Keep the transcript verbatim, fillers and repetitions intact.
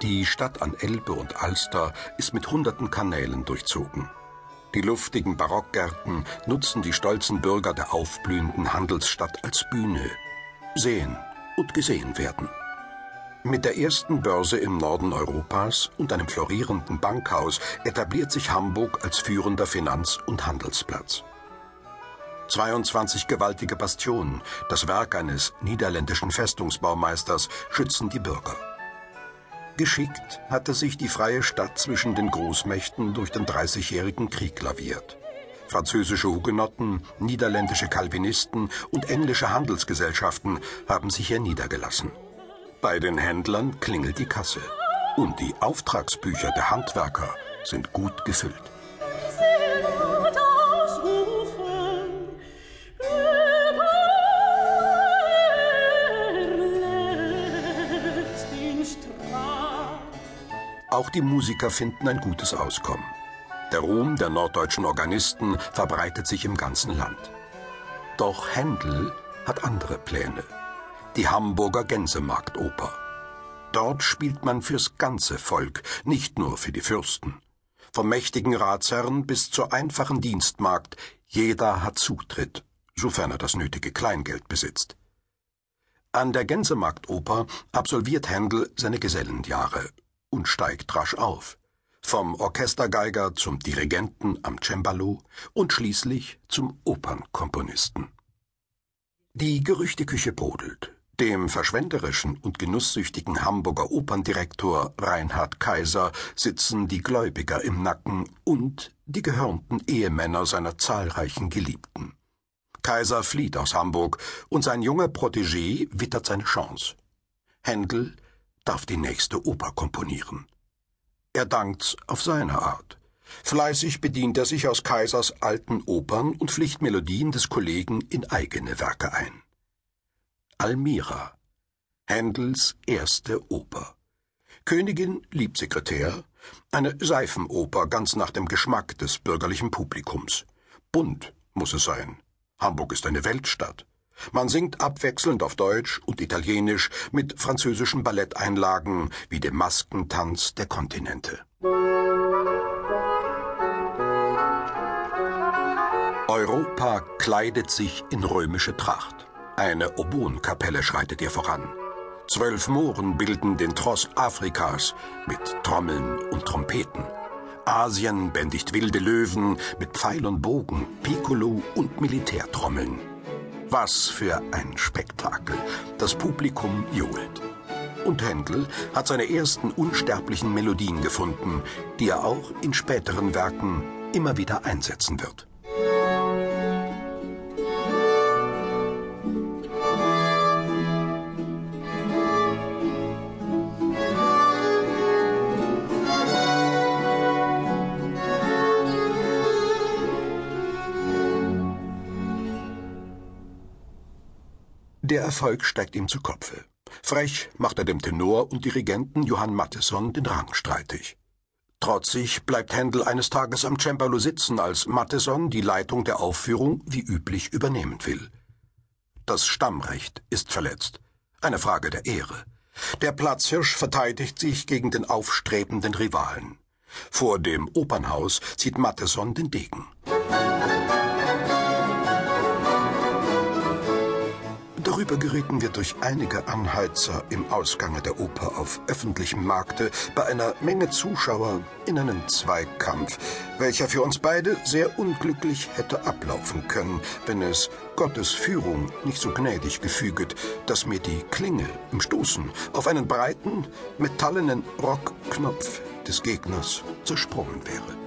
Die Stadt an Elbe und Alster ist mit hunderten Kanälen durchzogen. Die luftigen Barockgärten nutzen die stolzen Bürger der aufblühenden Handelsstadt als Bühne. Sehen und gesehen werden. Mit der ersten Börse im Norden Europas und einem florierenden Bankhaus etabliert sich Hamburg als führender Finanz- und Handelsplatz. zweiundzwanzig gewaltige Bastionen, das Werk eines niederländischen Festungsbaumeisters, schützen die Bürger. Geschickt hatte sich die freie Stadt zwischen den Großmächten durch den Dreißigjährigen Krieg laviert. Französische Hugenotten, niederländische Calvinisten und englische Handelsgesellschaften haben sich hier niedergelassen. Bei den Händlern klingelt die Kasse und die Auftragsbücher der Handwerker sind gut gefüllt. Auch die Musiker finden ein gutes Auskommen. Der Ruhm der norddeutschen Organisten verbreitet sich im ganzen Land. Doch Händel hat andere Pläne. Die Hamburger Gänsemarktoper. Dort spielt man fürs ganze Volk, nicht nur für die Fürsten. Vom mächtigen Ratsherrn bis zur einfachen Dienstmagd, jeder hat Zutritt, sofern er das nötige Kleingeld besitzt. An der Gänsemarktoper absolviert Händel seine Gesellenjahre und steigt rasch auf. Vom Orchestergeiger zum Dirigenten am Cembalo und schließlich zum Opernkomponisten. Die Gerüchteküche brodelt. Dem verschwenderischen und genusssüchtigen Hamburger Operndirektor Reinhard Kaiser sitzen die Gläubiger im Nacken und die gehörnten Ehemänner seiner zahlreichen Geliebten. Kaiser flieht aus Hamburg und sein junger Protégé wittert seine Chance. Händel darf die nächste Oper komponieren. Er dankt's auf seine Art. Fleißig bedient er sich aus Kaisers alten Opern und flicht Melodien des Kollegen in eigene Werke ein. Almira, Händels erste Oper. Königin liebt Sekretär, eine Seifenoper ganz nach dem Geschmack des bürgerlichen Publikums. Bunt muss es sein. Hamburg ist eine Weltstadt. Man singt abwechselnd auf Deutsch und Italienisch mit französischen Balletteinlagen wie dem Maskentanz der Kontinente. Europa kleidet sich in römische Tracht. Eine Oboenkapelle schreitet ihr voran. Zwölf Mohren bilden den Tross Afrikas mit Trommeln und Trompeten. Asien bändigt wilde Löwen mit Pfeil und Bogen, Piccolo und Militärtrommeln. Was für ein Spektakel! Das Publikum johlt. Und Händel hat seine ersten unsterblichen Melodien gefunden, die er auch in späteren Werken immer wieder einsetzen wird. Der Erfolg steigt ihm zu Kopfe. Frech macht er dem Tenor und Dirigenten Johann Mattheson den Rang streitig. Trotzig bleibt Händel eines Tages am Cembalo sitzen, als Mattheson die Leitung der Aufführung wie üblich übernehmen will. Das Stammrecht ist verletzt. Eine Frage der Ehre. Der Platzhirsch verteidigt sich gegen den aufstrebenden Rivalen. Vor dem Opernhaus zieht Mattheson den Degen. Darüber gerieten wir durch einige Anheizer im Ausgange der Oper auf öffentlichem Markte bei einer Menge Zuschauer in einen Zweikampf, welcher für uns beide sehr unglücklich hätte ablaufen können, wenn es Gottes Führung nicht so gnädig gefüget, dass mir die Klinge im Stoßen auf einen breiten, metallenen Rockknopf des Gegners zersprungen wäre.